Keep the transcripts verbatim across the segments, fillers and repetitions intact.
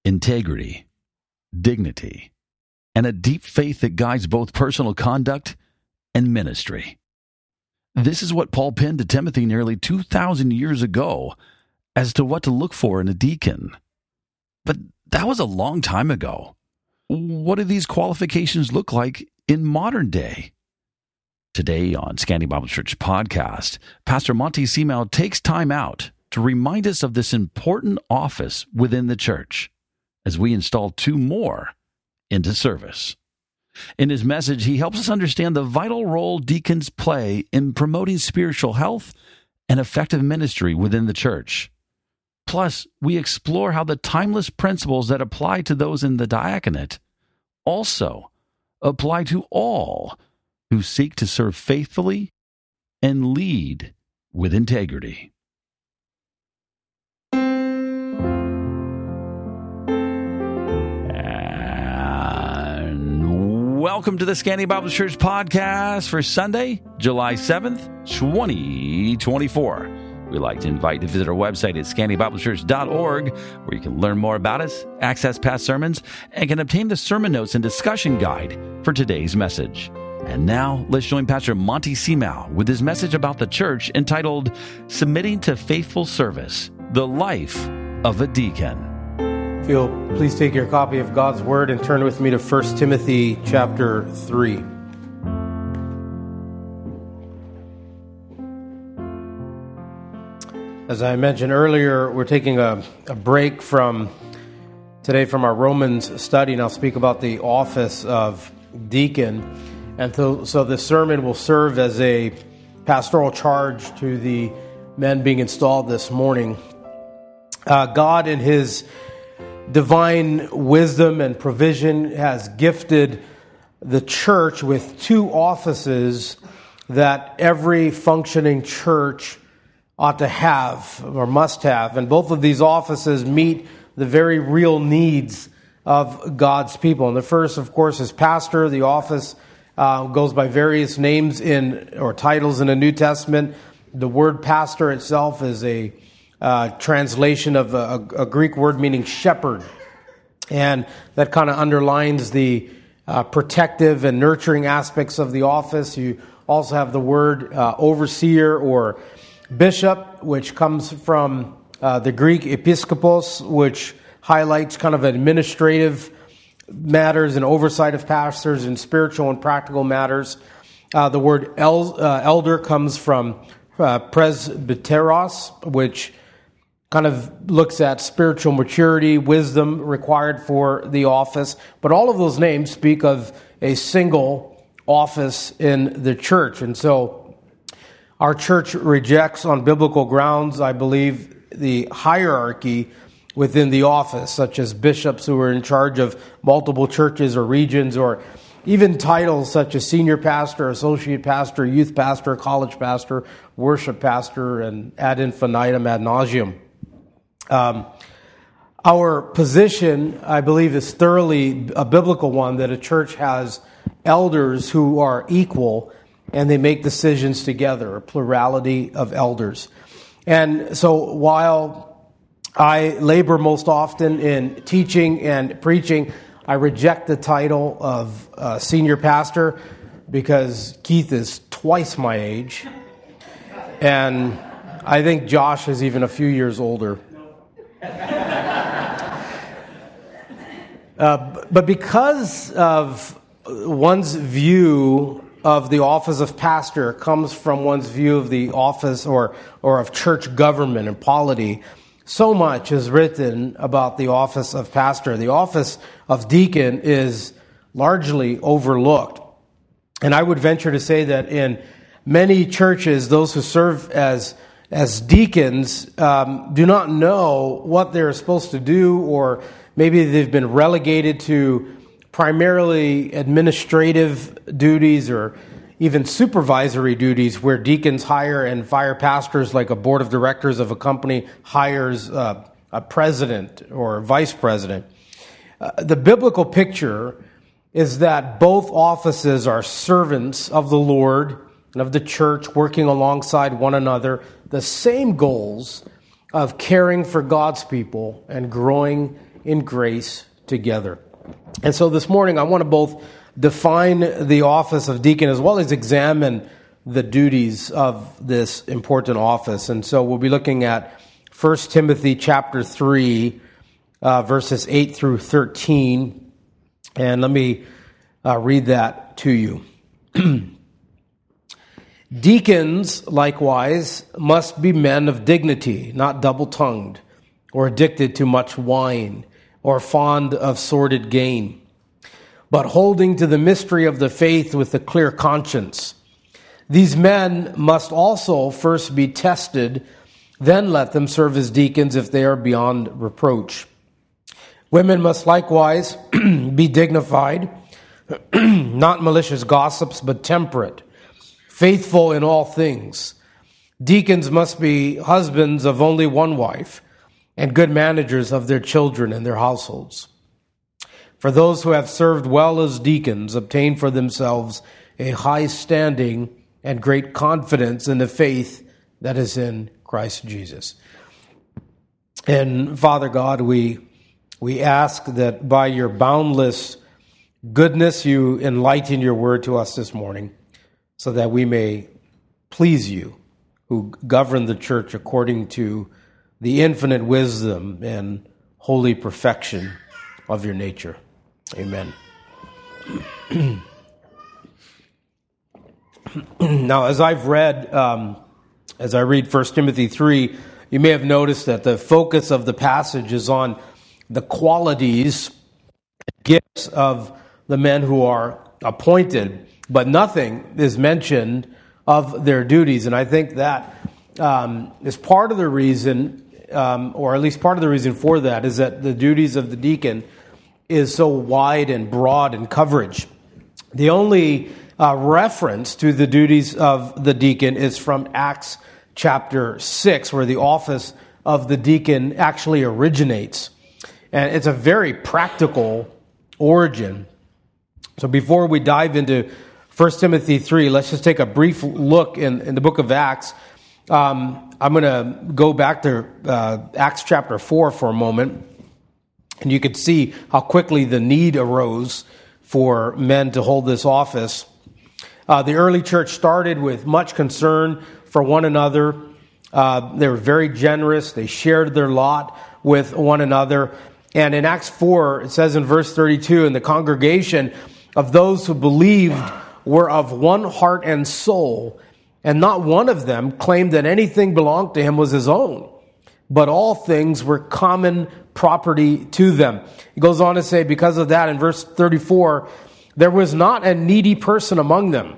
integrity, dignity, and a deep faith that guides both personal conduct and ministry. This is what Paul penned to Timothy nearly two thousand years ago as to what to look for in a deacon. But that was a long time ago. What do these qualifications look like in modern day? Today on Scanning Bible Church podcast, Pastor Monty Seamount takes time out to remind us of this important office within the church as we install two more into service. In his message, he helps us understand the vital role deacons play in promoting spiritual health and effective ministry within the church. Plus, we explore how the timeless principles that apply to those in the diaconate also apply to all who seek to serve faithfully and lead with integrity. And welcome to the Scanning Bible Church podcast for Sunday, July seventh, twenty twenty-four. We'd like to invite you to visit our website at scanning bible church dot org, where you can learn more about us, access past sermons, and can obtain the sermon notes and discussion guide for today's message. And now, let's join Pastor Monty Seamount with his message about the church entitled, Submitting to Faithful Service, the Life of a Deacon. If you'll please take your copy of God's Word and turn with me to First Timothy chapter three. As I mentioned earlier, we're taking a, a break from today from our Romans study, and I'll speak about the office of deacon. And so, so this sermon will serve as a pastoral charge to the men being installed this morning. Uh, God, in His divine wisdom and provision, has gifted the church with two offices that every functioning church ought to have or must have. And both of these offices meet the very real needs of God's people. And the first, of course, is pastor. The office uh, goes by various names in or titles in the New Testament. The word pastor itself is a uh, translation of a, a Greek word meaning shepherd. And that kind of underlines the uh, protective and nurturing aspects of the office. You also have the word uh, overseer or bishop, which comes from uh, the Greek episkopos, which highlights kind of administrative matters and oversight of pastors in spiritual and practical matters. Uh, the word el- uh, elder comes from uh, presbyteros, which kind of looks at spiritual maturity, wisdom required for the office. But all of those names speak of a single office in the church. And so our church rejects on biblical grounds, I believe, the hierarchy within the office, such as bishops who are in charge of multiple churches or regions, or even titles such as senior pastor, associate pastor, youth pastor, college pastor, worship pastor, and ad infinitum, ad nauseum. Um, our position, I believe, is thoroughly a biblical one, that a church has elders who are equal and they make decisions together, a plurality of elders. And so while I labor most often in teaching and preaching, I reject the title of uh, senior pastor because Keith is twice my age. And I think Josh is even a few years older. Uh, but because of one's view of the office of pastor comes from one's view of the office or or of church government and polity, so much is written about the office of pastor. The office of deacon is largely overlooked. And I would venture to say that in many churches, those who serve as as deacons um, do not know what they're supposed to do, or maybe they've been relegated to primarily administrative duties or even supervisory duties, where deacons hire and fire pastors, like a board of directors of a company hires uh, a president or vice president. Uh, the biblical picture is that both offices are servants of the Lord and of the church, working alongside one another, the same goals of caring for God's people and growing in grace together. And so this morning I want to both define the office of deacon as well as examine the duties of this important office. And so we'll be looking at First Timothy chapter three, uh, verses eight through thirteen. And let me uh, read that to you. Deacons, likewise, must be men of dignity, not double-tongued, or addicted to much wine, or fond of sordid gain, but holding to the mystery of the faith with a clear conscience. These men must also first be tested, then let them serve as deacons if they are beyond reproach. Women must likewise be dignified, not malicious gossips, but temperate, faithful in all things. Deacons must be husbands of only one wife, and good managers of their children and their households. For those who have served well as deacons obtain for themselves a high standing and great confidence in the faith that is in Christ Jesus. And Father God, we we ask that by your boundless goodness, you enlighten your word to us this morning so that we may please you, who govern the church according to the infinite wisdom and holy perfection of your nature. Amen. Now, as I've read, um, as I read First Timothy three, you may have noticed that the focus of the passage is on the qualities and gifts of the men who are appointed, but nothing is mentioned of their duties. And I think that um, is part of the reason, um, or at least part of the reason for that, is that the duties of the deacon is so wide and broad in coverage. The only uh, reference to the duties of the deacon is from Acts chapter six, where the office of the deacon actually originates. And it's a very practical origin. So before we dive into First Timothy three, let's just take a brief look in, in the book of Acts. Um, I'm going to go back to uh, Acts chapter four for a moment. And you could see how quickly the need arose for men to hold this office. Uh, the early church started with much concern for one another. Uh, they were very generous. They shared their lot with one another. And in Acts four, it says in verse thirty-two, "And the congregation of those who believed were of one heart and soul, and not one of them claimed that anything belonged to him was his own, but all things were common property to them." He goes on to say, because of that, in verse thirty-four, "There was not a needy person among them.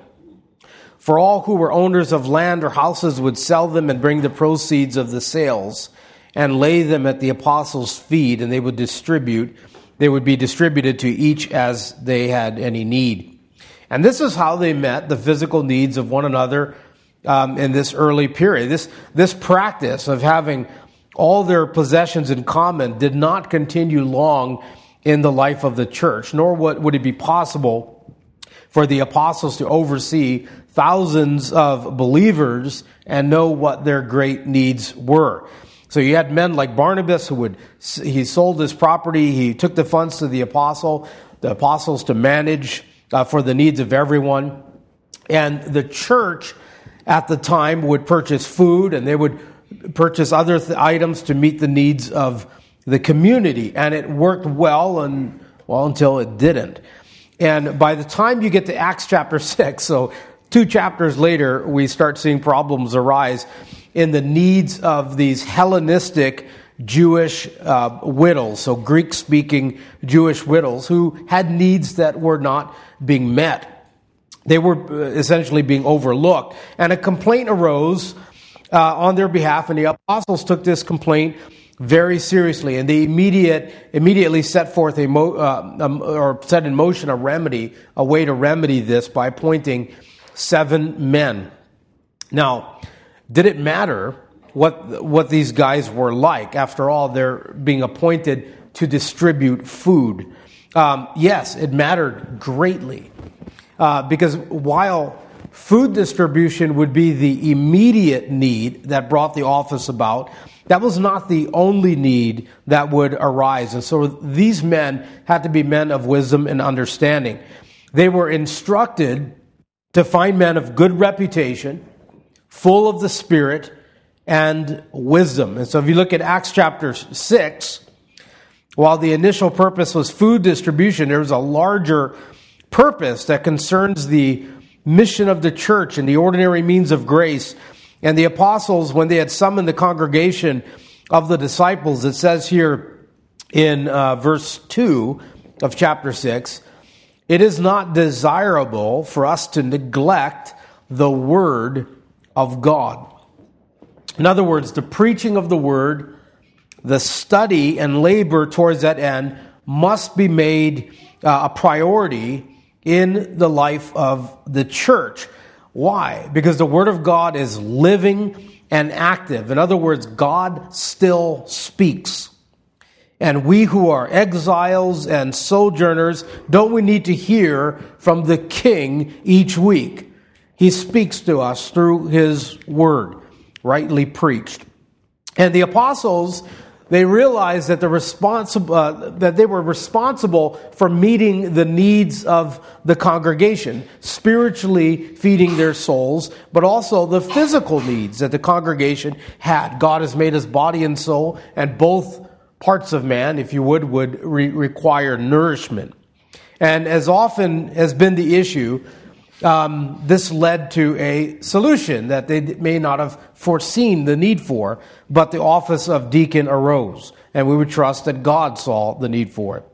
For all who were owners of land or houses would sell them and bring the proceeds of the sales and lay them at the apostles' feet, and they would distribute. They would be distributed to each as they had any need." And this is how they met the physical needs of one another um, in this early period. This, this practice of having all their possessions in common did not continue long in the life of the church, nor would, would it be possible for the apostles to oversee thousands of believers and know what their great needs were. So you had men like Barnabas who would, he sold his property, he took the funds to the apostle, the apostles to manage uh, for the needs of everyone. And the church at the time would purchase food, and they would purchase other th- items to meet the needs of the community. And it worked well, and well, until it didn't. And by the time you get to Acts chapter six, so two chapters later, we start seeing problems arise in the needs of these Hellenistic Jewish uh, widows, so Greek-speaking Jewish widows, who had needs that were not being met. They were essentially being overlooked. And a complaint arose uh, on their behalf, and the apostles took this complaint very seriously, and they immediate, immediately set forth a mo- uh, um, or set in motion a remedy, a way to remedy this by appointing seven men. Now, did it matter what what these guys were like? After all, they're being appointed to distribute food. Um, yes, it mattered greatly, uh, because while food distribution would be the immediate need that brought the office about, that was not the only need that would arise. And so these men had to be men of wisdom and understanding. They were instructed to find men of good reputation, full of the Spirit and wisdom. And so if you look at Acts chapter six, while the initial purpose was food distribution, there was a larger purpose that concerns the mission of the church and the ordinary means of grace. And the apostles, when they had summoned the congregation of the disciples, it says here in uh, verse two of chapter six, it is not desirable for us to neglect the word of God. In other words, the preaching of the word, the study and labor towards that end must be made uh, a priority in the life of the church. Why? Because the Word of God is living and active. In other words, God still speaks. And we who are exiles and sojourners, don't we need to hear from the King each week? He speaks to us through His Word, rightly preached. And the apostles, they realized that the responsible uh, that they were responsible for meeting the needs of the congregation, spiritually feeding their souls, but also the physical needs that the congregation had. God has made us body and soul, and both parts of man, if you would, would re- require nourishment. And as often has been the issue, Um, this led to a solution that they may not have foreseen the need for, but the office of deacon arose, and we would trust that God saw the need for it.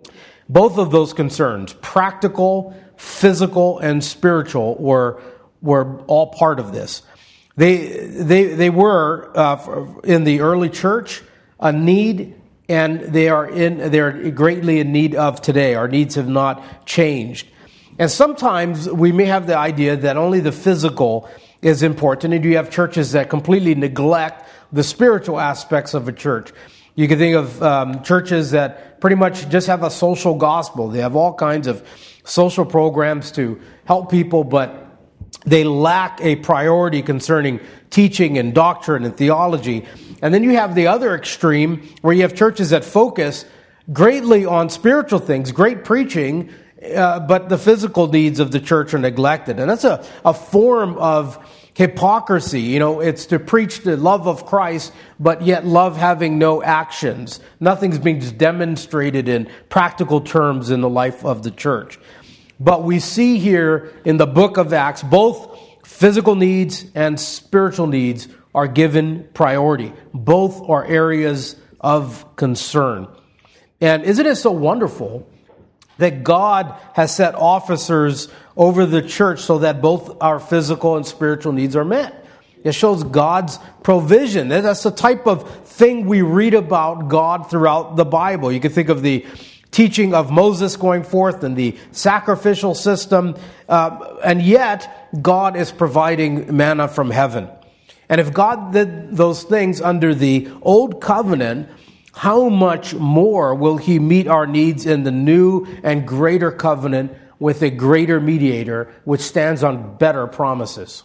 Both of those concerns, practical, physical, and spiritual, were were all part of this. They they they were uh, in the early church a need, and they are in they are greatly in need of today. Our needs have not changed. And sometimes we may have the idea that only the physical is important, and you have churches that completely neglect the spiritual aspects of a church. You can think of um, churches that pretty much just have a social gospel. They have all kinds of social programs to help people, but they lack a priority concerning teaching and doctrine and theology. And then you have the other extreme where you have churches that focus greatly on spiritual things, great preaching, Uh, but the physical needs of the church are neglected. And that's a, a form of hypocrisy. You know, it's to preach the love of Christ, but yet love having no actions. Nothing's being demonstrated in practical terms in the life of the church. But we see here in the book of Acts, both physical needs and spiritual needs are given priority. Both are areas of concern. And isn't it so wonderful that God has set officers over the church so that both our physical and spiritual needs are met? It shows God's provision. That's the type of thing we read about God throughout the Bible. You can think of the teaching of Moses going forth and the sacrificial system, uh, and yet God is providing manna from heaven. And if God did those things under the old covenant, how much more will He meet our needs in the new and greater covenant with a greater mediator, which stands on better promises?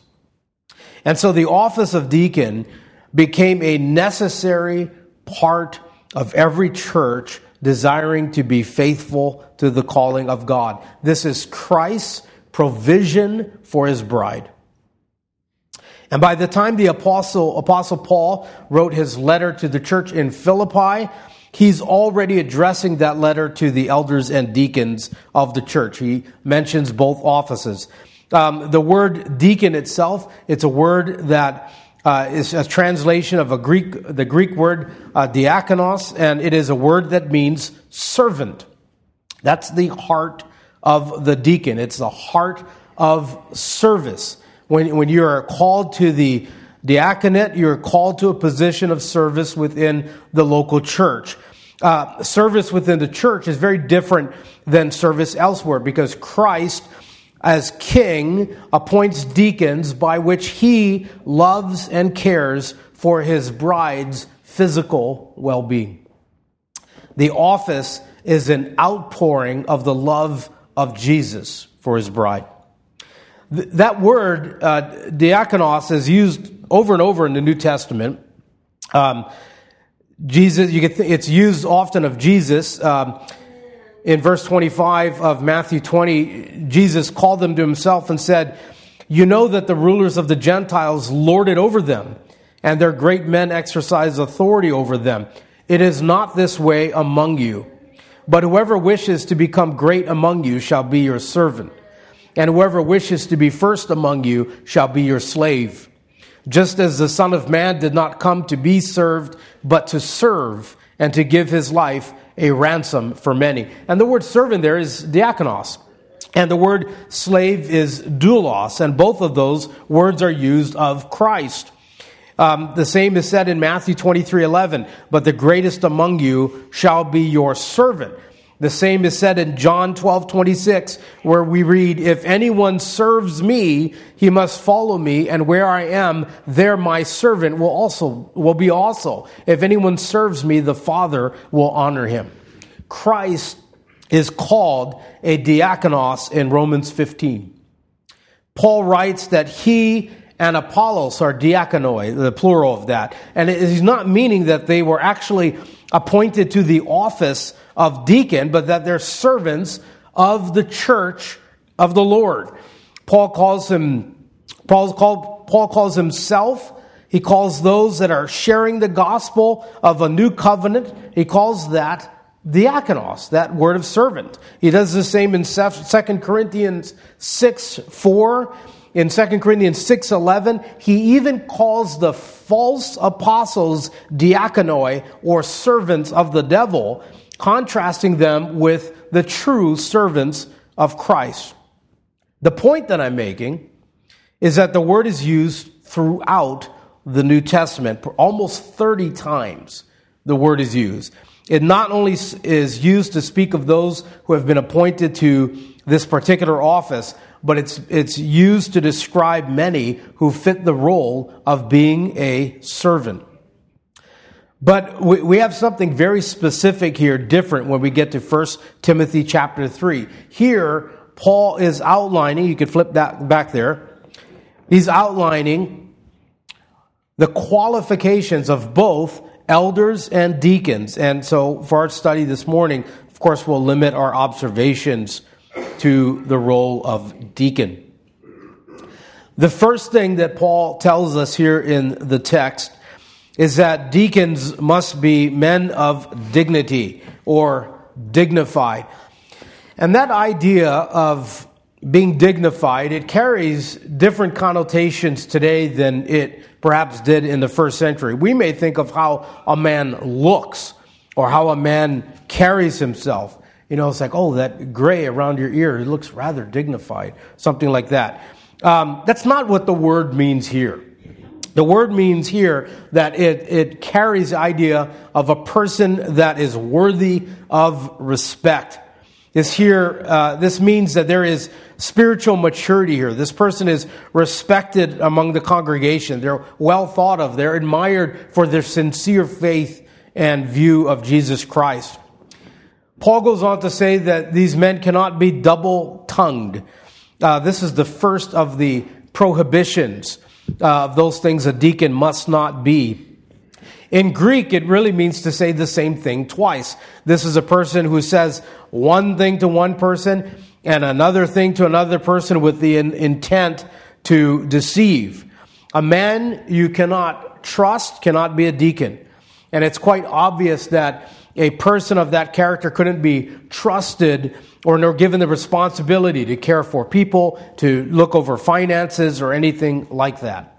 And so the office of deacon became a necessary part of every church desiring to be faithful to the calling of God. This is Christ's provision for His bride. And by the time the apostle, apostle Paul wrote his letter to the church in Philippi, he's already addressing that letter to the elders and deacons of the church. He mentions both offices. Um, the word deacon itself, it's a word that uh, is a translation of a Greek, the Greek word uh, diakonos, and it is a word that means servant. That's the heart of the deacon. It's the heart of service. When, when you're called to the diaconate, you're called to a position of service within the local church. Uh, service within the church is very different than service elsewhere, because Christ, as King, appoints deacons by which He loves and cares for His bride's physical well-being. The office is an outpouring of the love of Jesus for His bride. That word, uh, diakonos, is used over and over in the New Testament. Um, Jesus, you get th- it's used often of Jesus. Um, in verse twenty-five of Matthew twenty, Jesus called them to himself and said, "You know that the rulers of the Gentiles lord it over them, and their great men exercise authority over them. It is not this way among you. But whoever wishes to become great among you shall be your servant, and whoever wishes to be first among you shall be your slave. Just as the Son of Man did not come to be served, but to serve, and to give his life a ransom for many." And the word servant there is diakonos, and the word slave is doulos, and both of those words are used of Christ. Um, the same is said in Matthew twenty-three eleven, "But the greatest among you shall be your servant." The same is said in John twelve twenty-six, where we read, "If anyone serves me, he must follow me, and where I am, there my servant will also will be also. If anyone serves me, the Father will honor him." Christ is called a diakonos in Romans fifteen. Paul writes that he and Apollos are diakonoi, the plural of that. And he's not meaning that they were actually appointed to the office of deacon, but that they're servants of the church of the Lord. Paul calls him, Paul, called, Paul calls himself, he calls those that are sharing the gospel of a new covenant, he calls that diakonos, that word of servant. He does the same in Second Corinthians six four. In Second Corinthians six eleven, he even calls the false apostles diakonoi, or servants of the devil, contrasting them with the true servants of Christ. The point that I'm making is that the word is used throughout the New Testament. Almost thirty times the word is used. It not only is used to speak of those who have been appointed to this particular office, but it's it's used to describe many who fit the role of being a servant. But we, we have something very specific here, different, when we get to First Timothy chapter three. Here, Paul is outlining, you could flip that back there, he's outlining the qualifications of both elders and deacons. And so for our study this morning, of course, we'll limit our observations to the role of deacon. The first thing that Paul tells us here in the text is that deacons must be men of dignity or dignified. And that idea of being dignified, it carries different connotations today than it perhaps did in the first century. We may think of how a man looks or how a man carries himself. You know, it's like, oh, that gray around your ear, it looks rather dignified, something like that. Um, that's not what the word means here. The word means here that it, it carries the idea of a person that is worthy of respect. This here, uh, this means that there is spiritual maturity here. This person is respected among the congregation. They're well thought of. They're admired for their sincere faith and view of Jesus Christ. Paul goes on to say that these men cannot be double-tongued. Uh, this is the first of the prohibitions uh, of those things a deacon must not be. In Greek, it really means to say the same thing twice. This is a person who says one thing to one person and another thing to another person with the in- intent to deceive. A man you cannot trust cannot be a deacon. And it's quite obvious that a person of that character couldn't be trusted or nor given the responsibility to care for people, to look over finances or anything like that.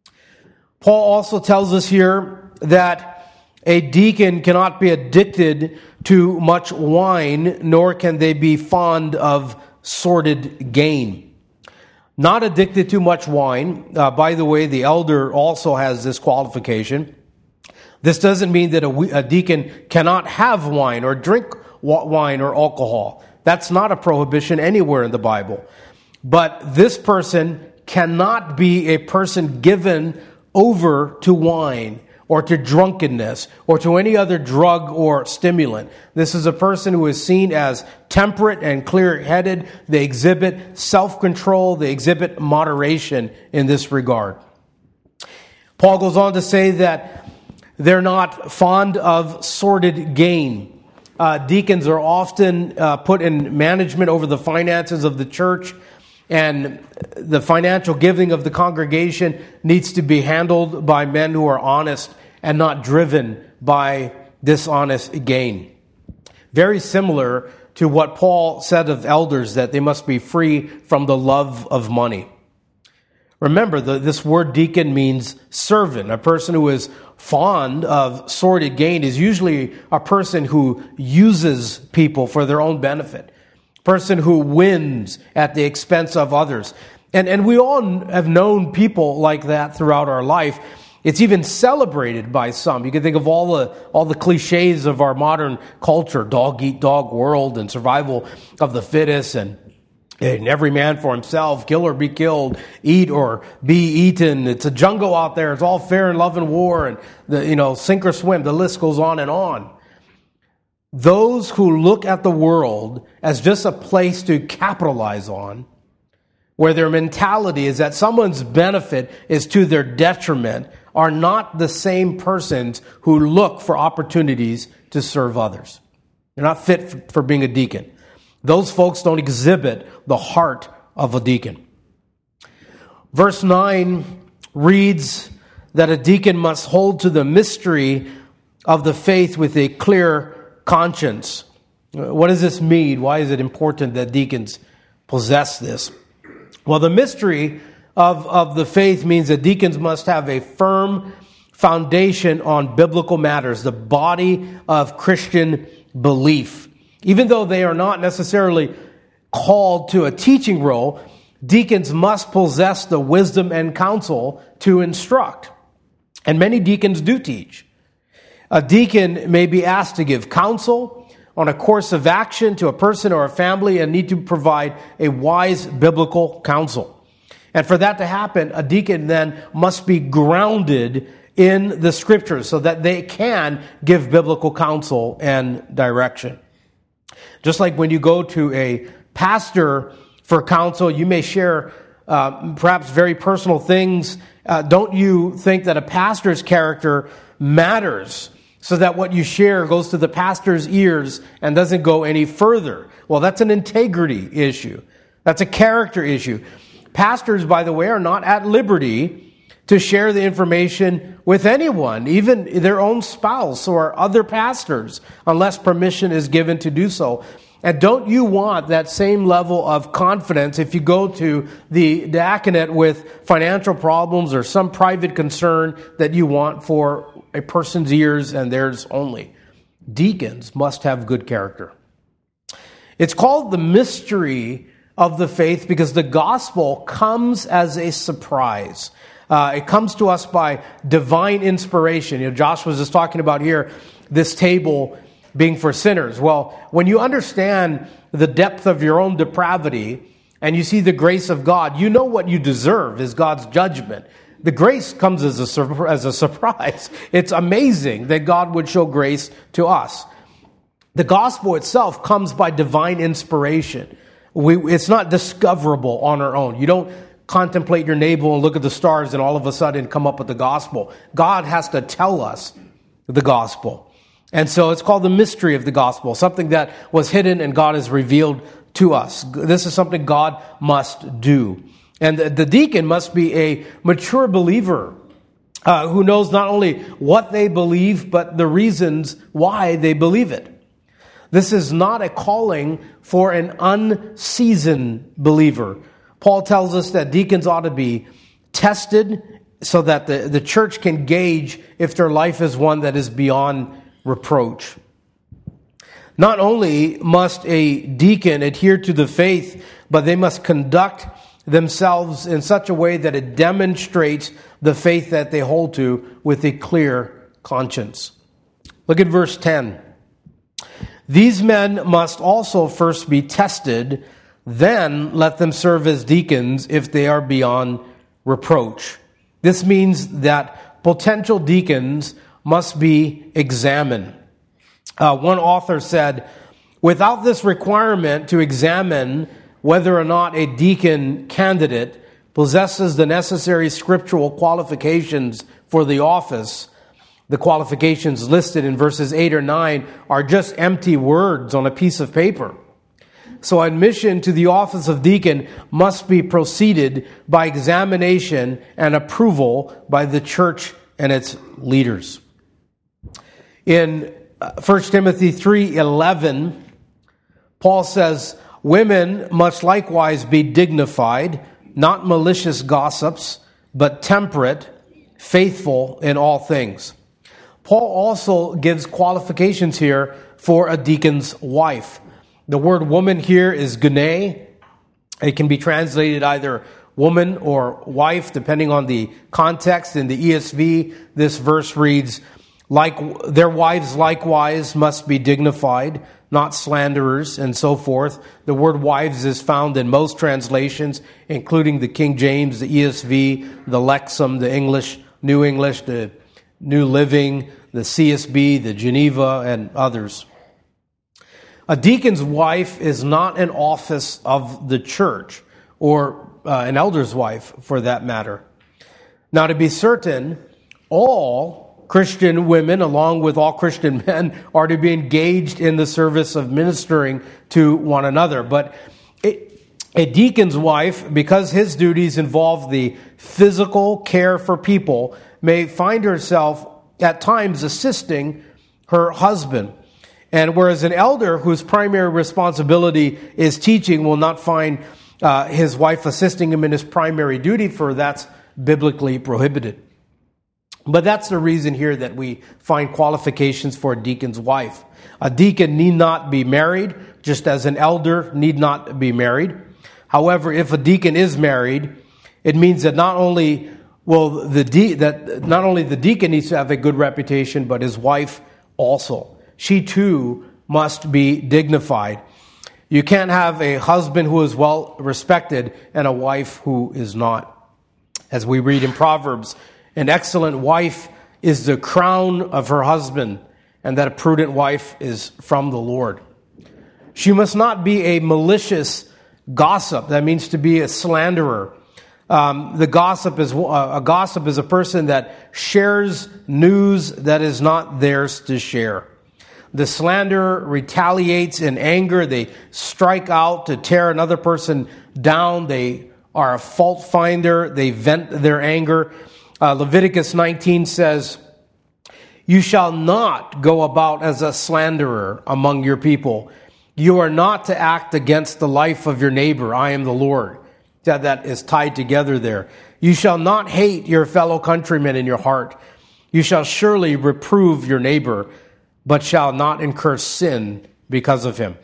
Paul also tells us here that a deacon cannot be addicted to much wine, nor can they be fond of sordid gain. Not addicted to much wine. Uh, by the way, the elder also has this qualification. This doesn't mean that a, a deacon cannot have wine or drink wine or alcohol. That's not a prohibition anywhere in the Bible. But this person cannot be a person given over to wine or to drunkenness or to any other drug or stimulant. This is a person who is seen as temperate and clear-headed. They exhibit self-control. They exhibit moderation in this regard. Paul goes on to say that They're not fond of sordid gain. Uh, deacons are often uh, put in management over the finances of the church, and the financial giving of the congregation needs to be handled by men who are honest and not driven by dishonest gain. Very similar to what Paul said of elders, that they must be free from the love of money. Remember, the, this word deacon means servant. A person who is fond of sordid gain is usually a person who uses people for their own benefit. A person who wins at the expense of others. And, and we all have known people like that throughout our life. It's even celebrated by some. You can think of all the all the cliches of our modern culture, dog eat dog world and survival of the fittest and, and every man for himself, kill or be killed, eat or be eaten. It's a jungle out there. It's all fair in love and war and the, you know, sink or swim. The list goes on and on. Those who look at the world as just a place to capitalize on, where their mentality is that someone's benefit is to their detriment, are not the same persons who look for opportunities to serve others. They're not fit for, for being a deacon. Those folks don't exhibit the heart of a deacon. Verse nine reads that a deacon must hold to the mystery of the faith with a clear conscience. What does this mean? Why is it important that deacons possess this? Well, the mystery of, of the faith means that deacons must have a firm foundation on biblical matters, the body of Christian belief. Even though they are not necessarily called to a teaching role, deacons must possess the wisdom and counsel to instruct. And many deacons do teach. A deacon may be asked to give counsel on a course of action to a person or a family and need to provide a wise biblical counsel. And for that to happen, a deacon then must be grounded in the scriptures so that they can give biblical counsel and direction. Just like when you go to a pastor for counsel, you may share uh, perhaps very personal things. Uh, don't you think that a pastor's character matters so that what you share goes to the pastor's ears and doesn't go any further? Well, that's an integrity issue. That's a character issue. Pastors, by the way, are not at liberty to share the information with anyone, even their own spouse or other pastors, unless permission is given to do so. And don't you want that same level of confidence if you go to the diaconate with financial problems or some private concern that you want for a person's ears and theirs only? Deacons must have good character. It's called the mystery of the faith because the gospel comes as a surprise. Uh, it comes to us by divine inspiration. You know, Josh was just talking about here, this table being for sinners. Well, when you understand the depth of your own depravity and you see the grace of God, you know what you deserve is God's judgment. The grace comes as a, sur- as a surprise. It's amazing that God would show grace to us. The gospel itself comes by divine inspiration. We, it's not discoverable on our own. You don't contemplate your navel and look at the stars and all of a sudden come up with the gospel. God has to tell us the gospel. And so it's called the mystery of the gospel, something that was hidden and God has revealed to us. This is something God must do. And the, the deacon must be a mature believer uh, who knows not only what they believe, but the reasons why they believe it. This is not a calling for an unseasoned believer. Paul tells us that deacons ought to be tested so that the, the church can gauge if their life is one that is beyond reproach. Not only must a deacon adhere to the faith, but they must conduct themselves in such a way that it demonstrates the faith that they hold to with a clear conscience. Look at verse ten. These men must also first be tested, then let them serve as deacons if they are beyond reproach. This means that potential deacons must be examined. Uh, one author said, without this requirement to examine whether or not a deacon candidate possesses the necessary scriptural qualifications for the office, The qualifications listed in verses eight or nine are just empty words on a piece of paper. So admission to the office of deacon must be preceded by examination and approval by the church and its leaders. In First Timothy three eleven, Paul says, women must likewise be dignified, not malicious gossips, but temperate, faithful in all things. Paul also gives qualifications here for a deacon's wife. The word woman here is gune. It can be translated either woman or wife, depending on the context. In the E S V, this verse reads, "Like their wives likewise must be dignified, not slanderers," and so forth. The word wives is found in most translations, including the King James, the E S V, the Lexham, the English, New English, the New Living, the C S B, the Geneva, and others. A deacon's wife is not an office of the church, or uh, an elder's wife, for that matter. Now, to be certain, all Christian women, along with all Christian men, are to be engaged in the service of ministering to one another. But it, a deacon's wife, because his duties involve the physical care for people, may find herself at times assisting her husband. And whereas an elder whose primary responsibility is teaching will not find uh, his wife assisting him in his primary duty, for that's biblically prohibited. But that's the reason here that we find qualifications for a deacon's wife. A deacon need not be married, just as an elder need not be married. However, if a deacon is married, it means that not only Well, the de- that not only the deacon needs to have a good reputation, but his wife also. She too must be dignified. You can't have a husband who is well respected and a wife who is not. As we read in Proverbs, an excellent wife is the crown of her husband, and that a prudent wife is from the Lord. She must not be a malicious gossip. That means to be a slanderer. Um, the gossip is uh, a gossip is a person that shares news that is not theirs to share. The slanderer retaliates in anger. They strike out to tear another person down. They are a fault finder. They vent their anger. Uh, Leviticus nineteen says, "You shall not go about as a slanderer among your people. You are not to act against the life of your neighbor. I am the Lord." That, that is tied together there. "You shall not hate your fellow countrymen in your heart. You shall surely reprove your neighbor, but shall not incur sin because of him."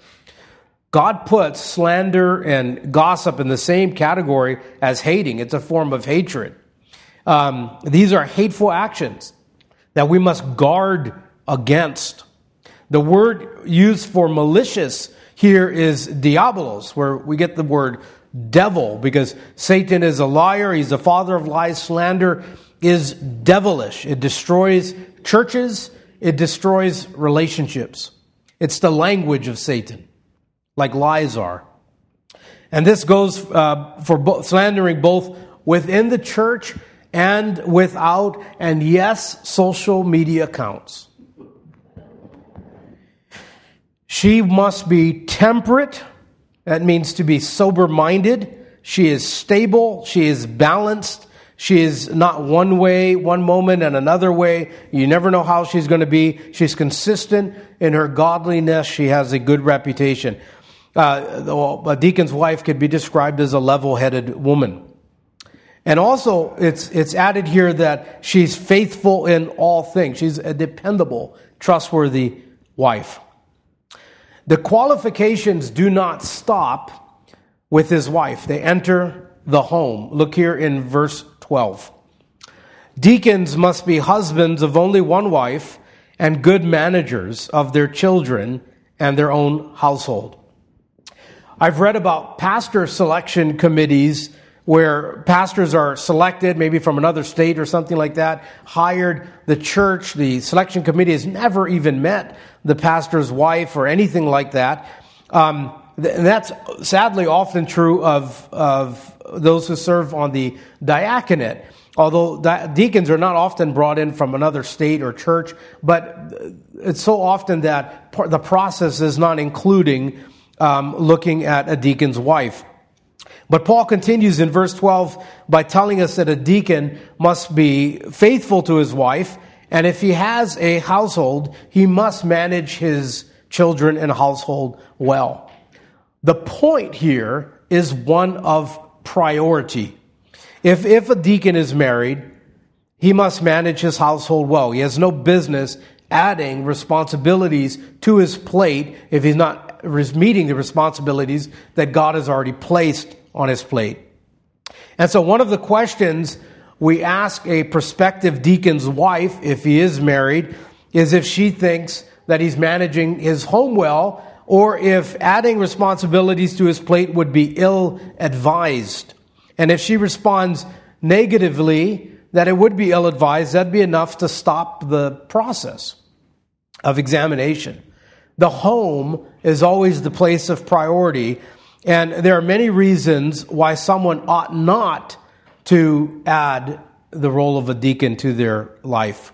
God puts slander and gossip in the same category as hating. It's a form of hatred. Um, these are hateful actions that we must guard against. The word used for malicious here is diabolos, where we get the word devil, because Satan is a liar. He's the father of lies. Slander is devilish. It destroys churches. It destroys relationships. It's the language of Satan, like lies are. And this goes uh, for bo- slandering both within the church and without, and yes, social media accounts. She must be temperate. That means to be sober-minded. She is stable. She is balanced. She is not one way, one moment, and another way. You never know how she's going to be. She's consistent in her godliness. She has a good reputation. Uh, a deacon's wife could be described as a level-headed woman. And also, it's it's added here that she's faithful in all things. She's a dependable, trustworthy wife. The qualifications do not stop with his wife. They enter the home. Look here in verse twelve. Deacons must be husbands of only one wife and good managers of their children and their own household. I've read about pastor selection committees where pastors are selected, maybe from another state or something like that, hired. The church, the selection committee has never even met the pastor's wife or anything like that. Um, th- that's sadly often true of, of those who serve on the diaconate. although that deacons are not often brought in from another state or church, but it's so often that the process is not including um, looking at a deacon's wife. But Paul continues in verse twelve by telling us that a deacon must be faithful to his wife, and if he has a household, he must manage his children and household well. The point here is one of priority. If, if a deacon is married, he must manage his household well. He has no business adding responsibilities to his plate if he's not meeting the responsibilities that God has already placed on his plate. And so one of the questions we ask a prospective deacon's wife, if he is married, is if she thinks that he's managing his home well, or if adding responsibilities to his plate would be ill-advised. And if she responds negatively, that it would be ill-advised, that'd be enough to stop the process of examination. The home is always the place of priority, and there are many reasons why someone ought not to add the role of a deacon to their life.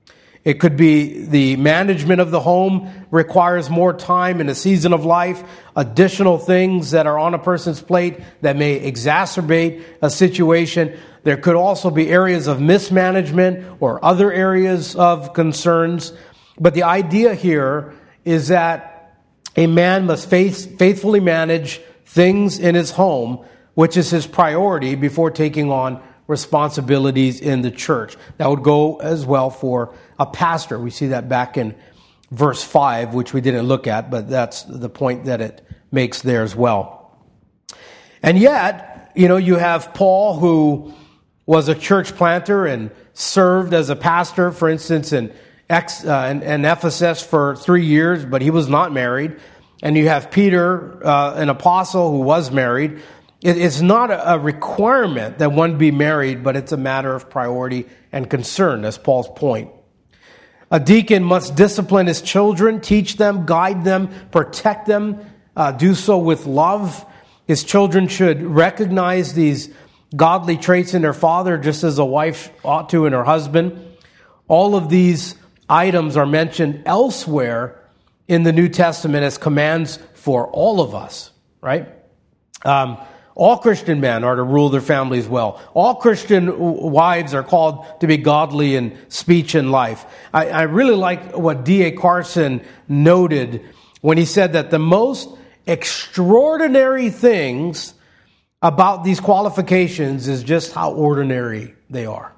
It could be the management of the home requires more time in a season of life, additional things that are on a person's plate that may exacerbate a situation. There could also be areas of mismanagement or other areas of concerns. But the idea here is that a man must faith, faithfully manage things in his home, which is his priority, before taking on responsibilities in the church. That would go as well for a pastor. We see that back in verse five, which we didn't look at, but that's the point that it makes there as well. And yet, you know, you have Paul, who was a church planter and served as a pastor, for instance, in, Ex, uh, in, in Ephesus for three years, but he was not married. And you have Peter, uh, an apostle who was married. It, it's not a, a requirement that one be married, but it's a matter of priority and concern. That's Paul's point. A deacon must discipline his children, teach them, guide them, protect them, uh, do so with love. His children should recognize these godly traits in their father, just as a wife ought to in her husband. All of these items are mentioned elsewhere in the New Testament as commands for all of us, right? Um, all Christian men are to rule their families well. All Christian wives are called to be godly in speech and life. I, I really like what D A Carson noted when he said that the most extraordinary things about these qualifications is just how ordinary they are.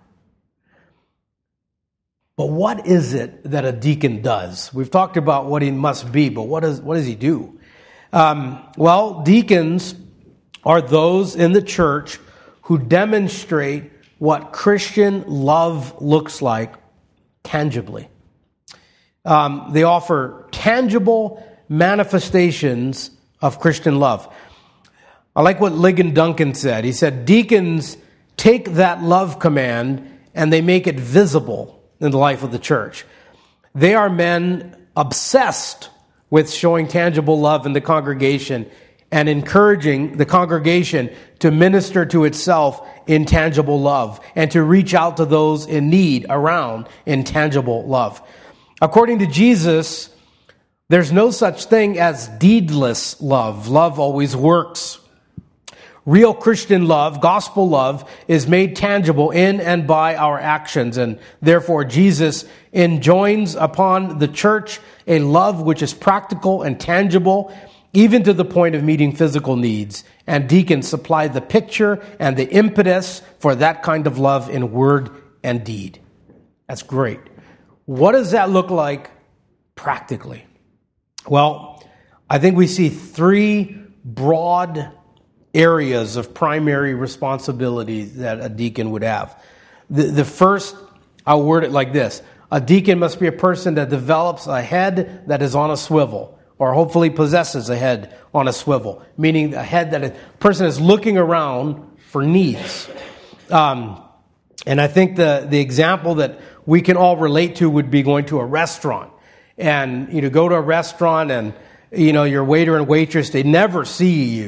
But what is it that a deacon does? We've talked about what he must be, but what does what does he do? Um, well, deacons are those in the church who demonstrate what Christian love looks like tangibly. Um, they offer tangible manifestations of Christian love. I like what Ligon Duncan said. He said, deacons take that love command and they make it visible in the life of the church. They are men obsessed with showing tangible love in the congregation and encouraging the congregation to minister to itself in tangible love and to reach out to those in need around in tangible love. According to Jesus, there's no such thing as deedless love. Love always works. Real Christian love, gospel love, is made tangible in and by our actions, and therefore Jesus enjoins upon the church a love which is practical and tangible, even to the point of meeting physical needs. And deacons supply the picture and the impetus for that kind of love in word and deed. That's great. What does that look like practically? Well, I think we see three broad areas of primary responsibility that a deacon would have. The, the first, I'll word it like this. A deacon must be a person that develops a head that is on a swivel, or hopefully possesses a head on a swivel, meaning a head that a person is looking around for needs. Um, and I think the, the example that we can all relate to would be going to a restaurant. And, you know, go to a restaurant and, you know, your waiter and waitress, they never see you.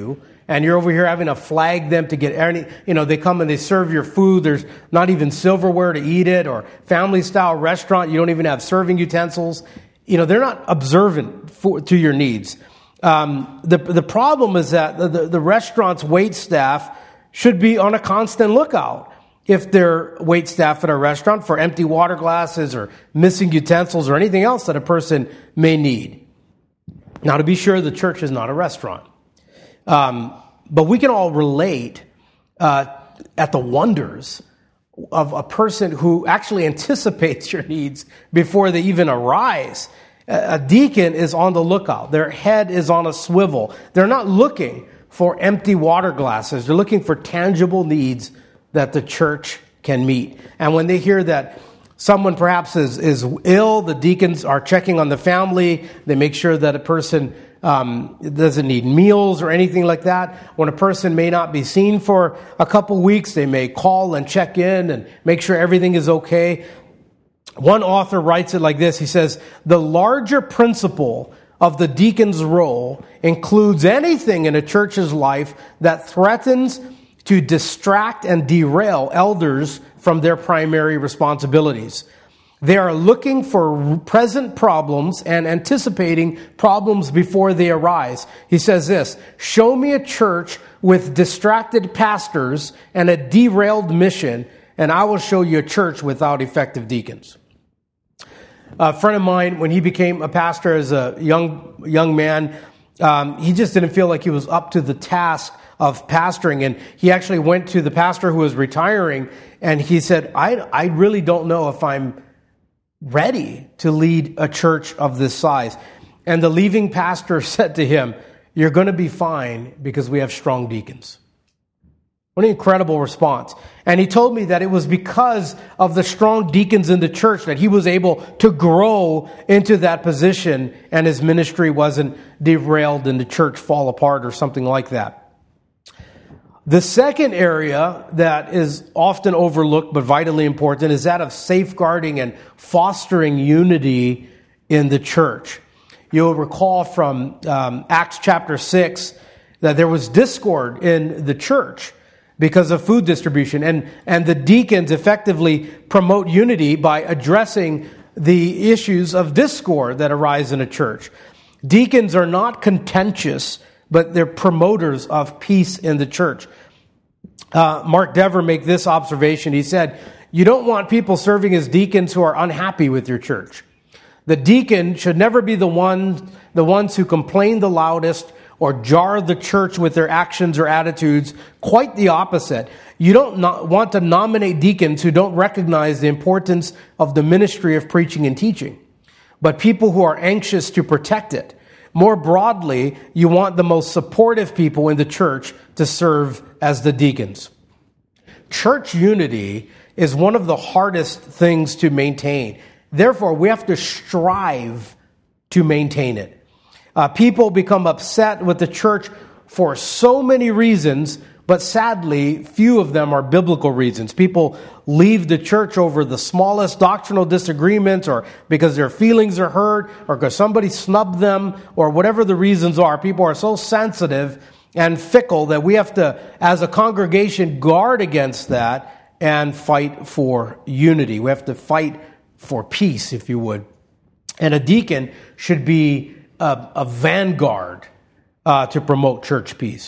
and you're over here having to flag them to get any, you know, they come and they serve your food. There's not even silverware to eat it, or family-style restaurant. You don't even have serving utensils. You know, they're not observant for, to your needs. Um, the, the problem is that the, the, the restaurant's wait staff should be on a constant lookout. If they're wait staff at a restaurant for empty water glasses or missing utensils or anything else that a person may need. Now, to be sure, the church is not a restaurant. Um, but we can all relate uh, at the wonders of a person who actually anticipates your needs before they even arise. A deacon is on the lookout. Their head is on a swivel. They're not looking for empty water glasses. They're looking for tangible needs that the church can meet. And when they hear that someone perhaps is, is ill, the deacons are checking on the family. They make sure that a person um, doesn't need meals or anything like that. When a person may not be seen for a couple weeks, they may call and check in and make sure everything is okay. One author writes it like this. He says, the larger principle of the deacon's role includes anything in a church's life that threatens to distract and derail elders from their primary responsibilities. They are looking for present problems and anticipating problems before they arise. He says this, show me a church with distracted pastors and a derailed mission, and I will show you a church without effective deacons. A friend of mine, when he became a pastor as a young young man, um, he just didn't feel like he was up to the task of pastoring. And he actually went to the pastor who was retiring, and he said, I, I really don't know if I'm ready to lead a church of this size. And the leaving pastor said to him, you're going to be fine because we have strong deacons. What an incredible response. And he told me that it was because of the strong deacons in the church that he was able to grow into that position and his ministry wasn't derailed and the church fall apart or something like that. The second area that is often overlooked but vitally important is that of safeguarding and fostering unity in the church. You'll recall from um, Acts chapter six that there was discord in the church because of food distribution. And, and the deacons effectively promote unity by addressing the issues of discord that arise in a church. Deacons are not contentious, but they're promoters of peace in the church. Uh, Mark Dever made this observation. He said, you don't want people serving as deacons who are unhappy with your church. The deacon should never be the one, the ones who complain the loudest or jar the church with their actions or attitudes. Quite the opposite. You don't not want to nominate deacons who don't recognize the importance of the ministry of preaching and teaching, but people who are anxious to protect it. More broadly, you want the most supportive people in the church to serve as the deacons. Church unity is one of the hardest things to maintain. Therefore, we have to strive to maintain it. Uh, people become upset with the church for so many reasons, but sadly, few of them are biblical reasons. People leave the church over the smallest doctrinal disagreements, or because their feelings are hurt, or because somebody snubbed them, or whatever the reasons are. People are so sensitive and fickle that we have to, as a congregation, guard against that and fight for unity. We have to fight for peace, if you would. And a deacon should be a, a vanguard uh, to promote church peace.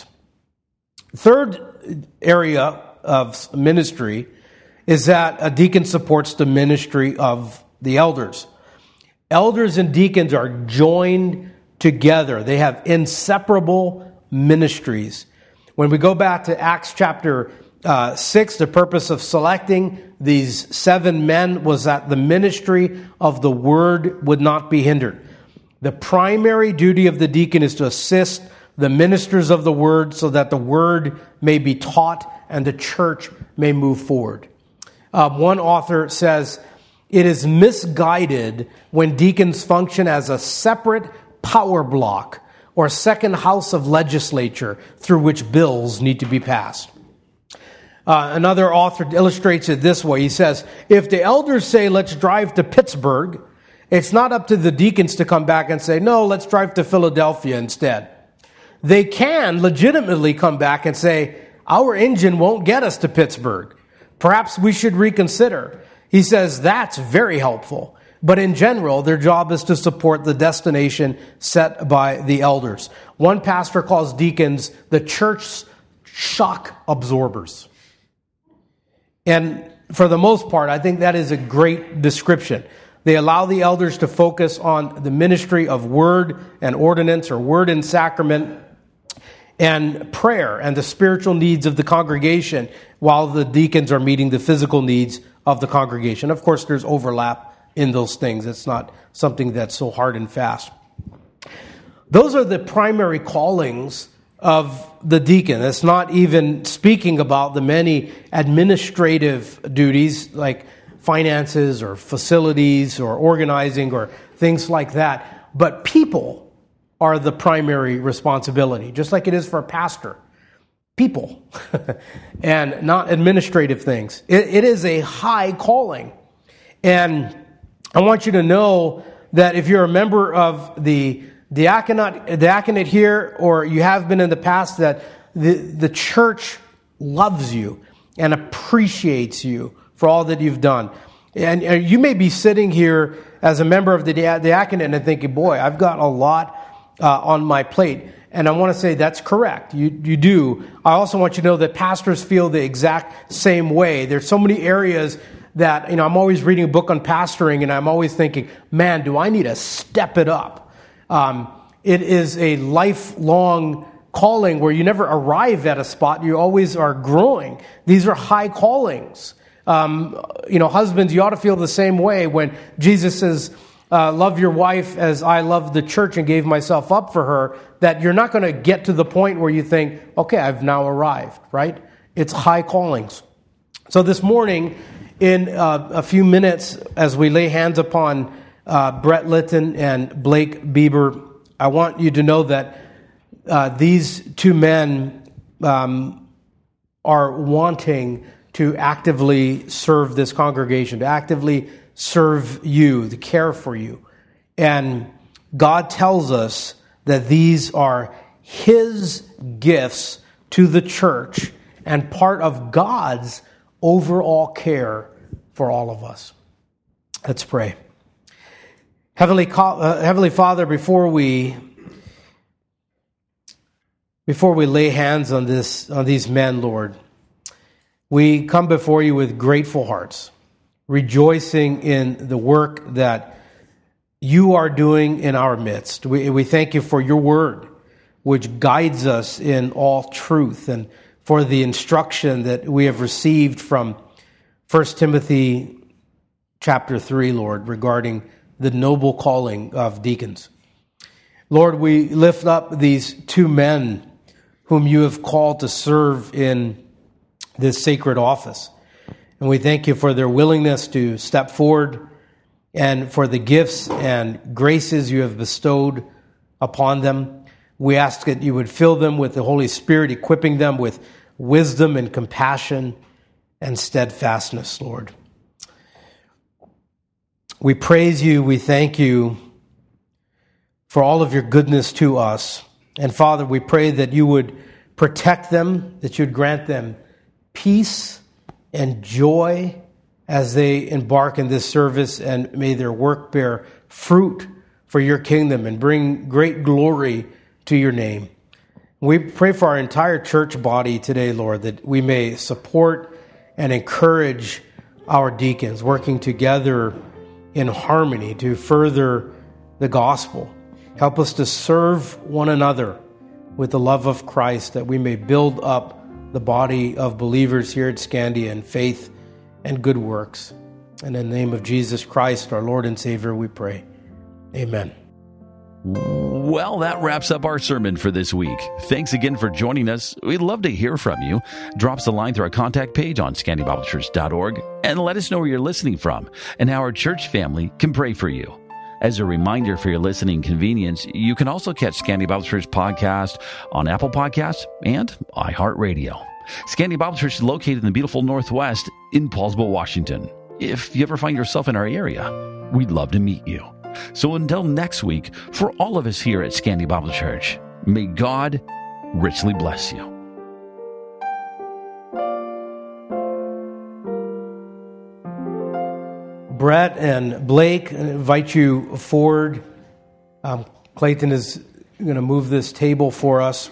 Third area of ministry is that a deacon supports the ministry of the elders. Elders and deacons are joined together. They have inseparable ministries. When we go back to Acts chapter uh, six, the purpose of selecting these seven men was that the ministry of the word would not be hindered. The primary duty of the deacon is to assist the ministers of the word so that the word may be taught and the church may move forward. Uh, one author says, it is misguided when deacons function as a separate power block or second house of legislature through which bills need to be passed. Uh, another author illustrates it this way. He says, if the elders say, let's drive to Pittsburgh, it's not up to the deacons to come back and say, no, let's drive to Philadelphia instead. they can legitimately come back and say, our engine won't get us to Pittsburgh. Perhaps we should reconsider. He says that's very helpful. But in general, their job is to support the destination set by the elders. One pastor calls deacons the church's shock absorbers. And for the most part, I think that is a great description. They allow the elders to focus on the ministry of word and ordinance, or word and sacrament, and prayer and the spiritual needs of the congregation, while the deacons are meeting the physical needs of the congregation. Of course, there's overlap in those things. It's not something that's so hard and fast. Those are the primary callings of the deacon. It's not even speaking about the many administrative duties like finances or facilities or organizing or things like that. But people are the primary responsibility, just like it is for a pastor. People and not administrative things. It, it is a high calling. And I want you to know that if you're a member of the diaconate, diaconate here, or you have been in the past, that the, the church loves you and appreciates you for all that you've done. And, and you may be sitting here as a member of the diaconate and thinking, boy, I've got a lot uh, on my plate. And I want to say that's correct. You you do. I also want you to know that pastors feel the exact same way. There's so many areas that, you know, I'm always reading a book on pastoring, and I'm always thinking, man, do I need to step it up? Um, it is a lifelong calling where you never arrive at a spot. You always are growing. These are high callings. Um, you know, husbands, you ought to feel the same way when Jesus says, uh, love your wife as I love the church and gave myself up for her, that you're not going to get to the point where you think, okay, I've now arrived, right? It's high callings. So this morning, in uh, a few minutes, as we lay hands upon uh, Brett Litton and Blake Bieber, I want you to know that uh, these two men um, are wanting to actively serve this congregation, to actively serve you, to care for you. And God tells us that these are His gifts to the church and part of God's overall care for all of us. Let's pray. Heavenly, uh, Heavenly Father, before we before we lay hands on this on these men, Lord, we come before you with grateful hearts, rejoicing in the work that you are doing in our midst. We, we thank you for your word, which guides us in all truth, and for the instruction that we have received from First Timothy chapter three, Lord, regarding the noble calling of deacons. Lord, we lift up these two men whom you have called to serve in this sacred office. And we thank you for their willingness to step forward and for the gifts and graces you have bestowed upon them. We ask that you would fill them with the Holy Spirit, equipping them with wisdom and compassion and steadfastness, Lord. We praise you, we thank you for all of your goodness to us. And Father, we pray that you would protect them, that you'd grant them peace and joy as they embark in this service, and may their work bear fruit for your kingdom and bring great glory to your name. We pray for our entire church body today, Lord, that we may support and encourage our deacons working together in harmony to further the gospel. Help us to serve one another with the love of Christ, that we may build up the body of believers here at Scandia in faith and good works. And in the name of Jesus Christ, our Lord and Savior, we pray. Amen. Well, that wraps up our sermon for this week. Thanks again for joining us. We'd love to hear from you. Drop us a line through our contact page on scandia bible church dot org and let us know where you're listening from and how our church family can pray for you. As a reminder for your listening convenience, you can also catch Scandia Bible Church podcast on Apple Podcasts and iHeartRadio. Scandia Bible Church is located in the beautiful Northwest in Paulsville, Washington. If you ever find yourself in our area, we'd love to meet you. So until next week, for all of us here at Scandia Bible Church, May God richly bless you. Brett and Blake, I invite you forward. Um, Clayton is going to move this table for us.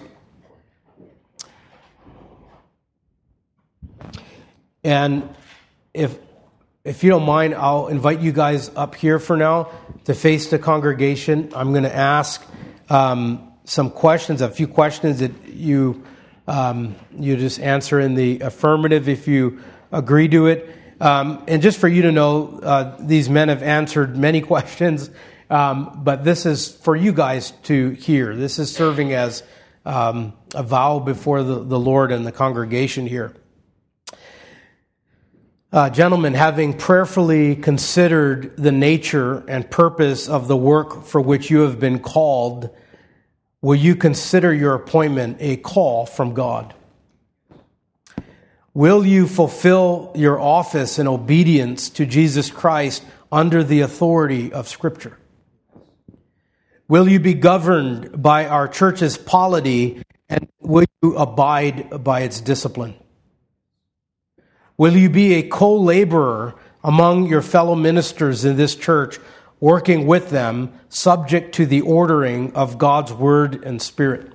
And if if you don't mind, I'll invite you guys up here for now to face the congregation. I'm going to ask um, some questions, a few questions that you um, you just answer in the affirmative if you agree to it. Um, and just for you to know, uh, these men have answered many questions, um, but this is for you guys to hear. This is serving as um, a vow before the, the Lord and the congregation here. Uh, gentlemen, having prayerfully considered the nature and purpose of the work for which you have been called, will you consider your appointment a call from God? Will you fulfill your office in obedience to Jesus Christ under the authority of Scripture? Will you be governed by our church's polity, and will you abide by its discipline? Will you be a co-laborer among your fellow ministers in this church, working with them, subject to the ordering of God's Word and Spirit?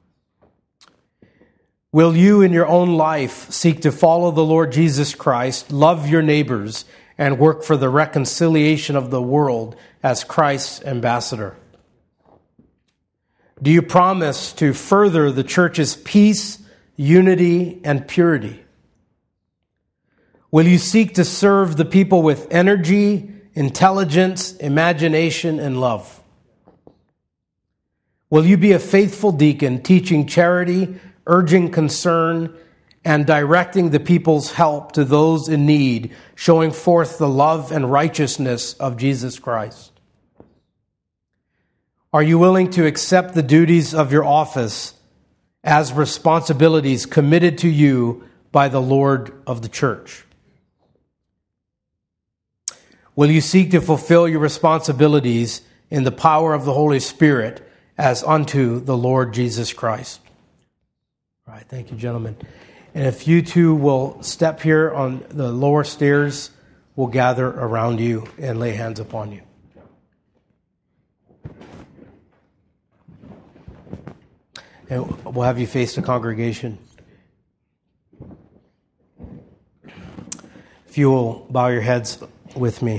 Will you in your own life seek to follow the Lord Jesus Christ, love your neighbors, and work for the reconciliation of the world as Christ's ambassador? Do you promise to further the church's peace, unity, and purity? Will you seek to serve the people with energy, intelligence, imagination, and love? Will you be a faithful deacon, teaching charity, urging concern, and directing the people's help to those in need, showing forth the love and righteousness of Jesus Christ? Are you willing to accept the duties of your office as responsibilities committed to you by the Lord of the church? Will you seek to fulfill your responsibilities in the power of the Holy Spirit as unto the Lord Jesus Christ? All right, thank you, gentlemen. And if you two will step here on the lower stairs, we'll gather around you and lay hands upon you. And we'll have you face the congregation. If you will bow your heads with me.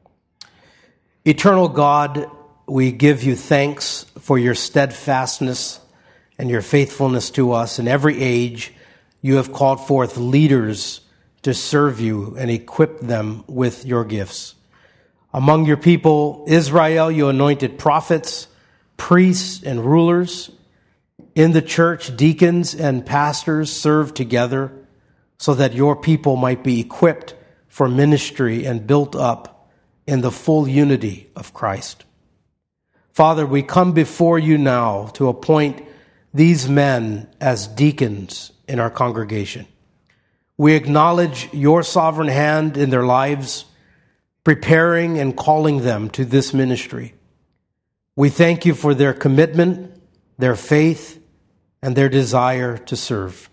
Eternal God, we give you thanks for your steadfastness and your faithfulness to us. In every age, you have called forth leaders to serve you and equip them with your gifts. Among your people, Israel, you anointed prophets, priests, and rulers. In the church, deacons and pastors serve together so that your people might be equipped for ministry and built up in the full unity of Christ. Father, we come before you now to appoint these men as deacons in our congregation. We acknowledge your sovereign hand in their lives, preparing and calling them to this ministry. We thank you for their commitment, their faith, and their desire to serve.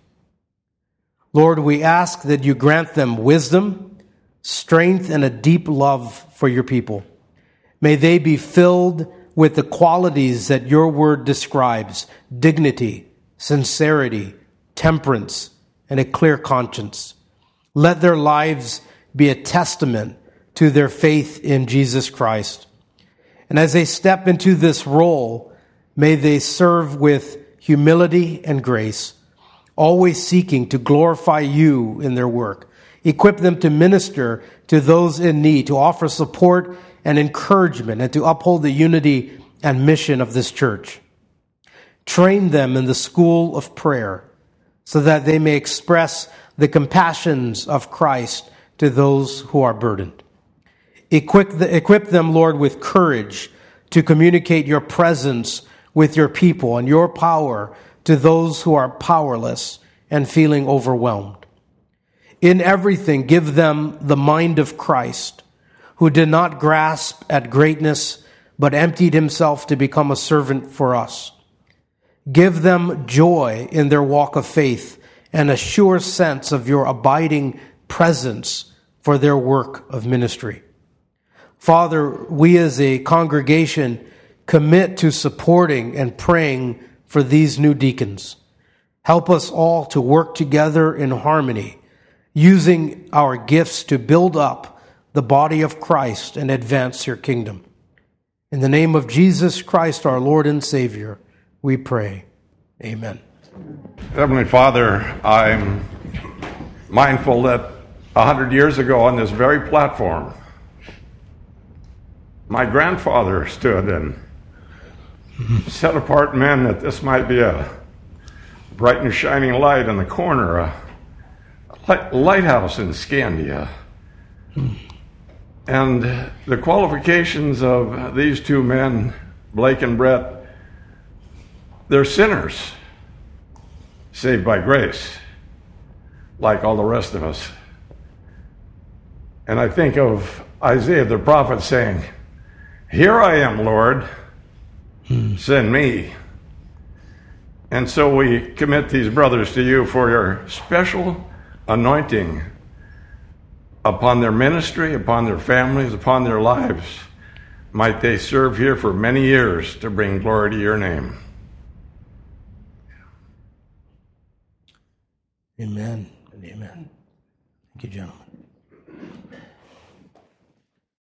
Lord, we ask that you grant them wisdom, strength, and a deep love for your people. May they be filled with the qualities that your word describes: dignity, sincerity, temperance, and a clear conscience. Let their lives be a testament to their faith in Jesus Christ. And as they step into this role, may they serve with humility and grace, always seeking to glorify you in their work. Equip them to minister to those in need, to offer support and encouragement, and to uphold the unity and mission of this church. Train them in the school of prayer so that they may express the compassions of Christ to those who are burdened. Equip, the, equip them, Lord, with courage to communicate your presence with your people and your power to those who are powerless and feeling overwhelmed. In everything, give them the mind of Christ, who did not grasp at greatness, but emptied himself to become a servant for us. Give them joy in their walk of faith and a sure sense of your abiding presence for their work of ministry. Father, we as a congregation commit to supporting and praying for these new deacons. Help us all to work together in harmony, using our gifts to build up the body of Christ and advance your kingdom. In the name of Jesus Christ, our Lord and Savior, we pray. Amen. Heavenly Father, I'm mindful that a hundred years ago on this very platform, my grandfather stood and set apart men that this might be a bright and shining light in the corner, a light, lighthouse in Scandia. And the qualifications of these two men, Blake and Brett, they're sinners, saved by grace, like all the rest of us. And I think of Isaiah the prophet saying, "Here I am, Lord, send me." And so we commit these brothers to you for your special anointing upon their ministry, upon their families, upon their lives. Might they serve here for many years to bring glory to your name. Amen and amen. Thank you, gentlemen.